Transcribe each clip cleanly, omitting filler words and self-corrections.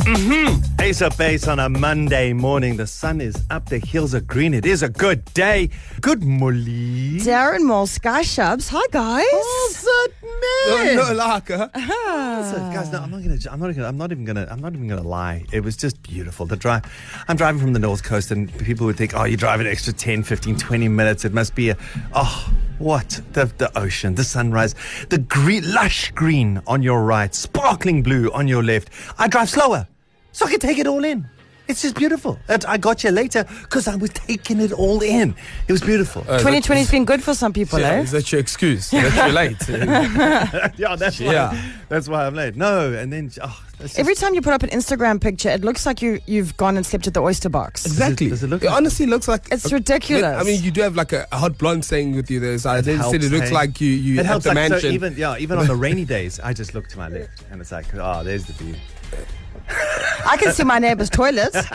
Ace of Base on a Monday morning. The sun is up, the hills are green. It is a good day. Good morning. Darren Moll, Sky Shubs. Hi, guys. What's up, man? No, Laka. Guys, no, I'm not even gonna lie. It was just beautiful. The drive. I'm driving from the North Coast, and people would think, oh, you drive an extra 10, 15, 20 minutes. It must be what? The ocean, the sunrise, the green, lush green on your right, sparkling blue on your left. I drive slower, so I can take it all in. It's just beautiful. And I got you later because I was taking it all in. It was beautiful. 2020's been good for some people, eh? Is that your excuse? That you're late? Yeah, that's why I'm late. No, and then Every time you put up an Instagram picture, it looks like you've gone and slept at the oyster box. Exactly. Does it look It like honestly looks like... It's ridiculous. I mean, you do have like a hot blonde staying with you there. So I helps, said it looks hey? like you it at helps, the like, mansion. So even on the rainy days, I just look to my left, and it's like, there's the view. I can see my neighbor's toilets. I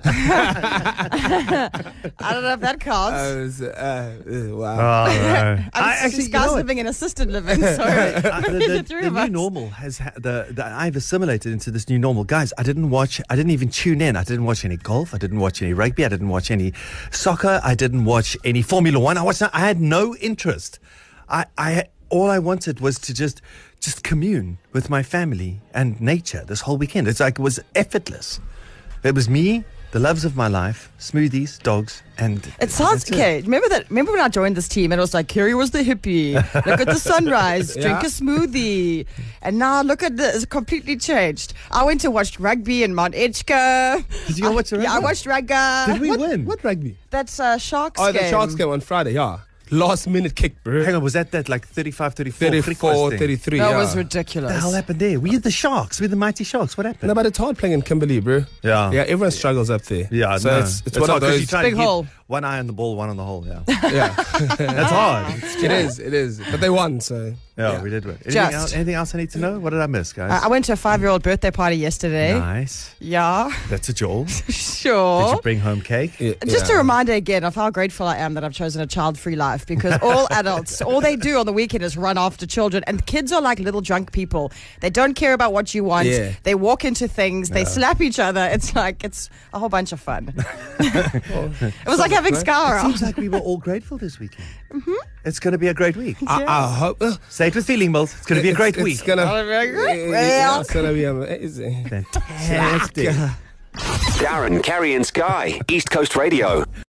don't know if that counts. Wow. No. This guy's living in assisted living, so the three the of new us. normal has I've assimilated into this new normal. Guys, I didn't even tune in. I didn't watch any golf. I didn't watch any rugby. I didn't watch any soccer. I didn't watch any Formula One. I had no interest. All I wanted was to just commune with my family and nature this whole weekend. It's like it was effortless. It was me, the loves of my life, smoothies, dogs, and... It sounds okay. Remember when I joined this team and it was like, Kerry was the hippie. Look at the sunrise, drink a smoothie. And now look at this, it's completely changed. I went to watch rugby in Mount Edgecombe. Did you go watch the rugby? Yeah, I watched rugby. Did we win? What rugby? That's Sharks Oh, game. the Sharks game on Friday, yeah. Last minute kick, bro. Hang on, was that like 35, 34? 34, 33, That yeah. was ridiculous. What the hell happened there? We're the Sharks. We're the mighty Sharks. What happened? No, but it's hard playing in Kimberley, bro. Yeah. Yeah, everyone struggles up there. Yeah, so no. it's one hard of 'cause those. you try Big to keep hole. one eye on the ball, one on the hole. Yeah, Yeah, that's hard. it is. But they won, so. Yeah, we did win. Just. Anything else I need to know? What did I miss, guys? I went to a 5-year-old birthday party yesterday. Nice. Yeah, That's a Joel. sure. Did you bring home cake? Just a reminder again of how grateful I am that I've chosen a child-free life, because all adults, all they do on the weekend is run after children, and kids are like little drunk people. They don't care about what you want. Yeah. They walk into things. They slap each other. It's a whole bunch of fun. It was like having It Scar. seems like we were all grateful this weekend. Mm-hmm. It's going to be a great week. I hope. Say it with feeling, Mills. It's going to be a great week. It's gonna. Well. It's gonna be amazing. Fantastic. Darren, Kerry and Sky, East Coast Radio.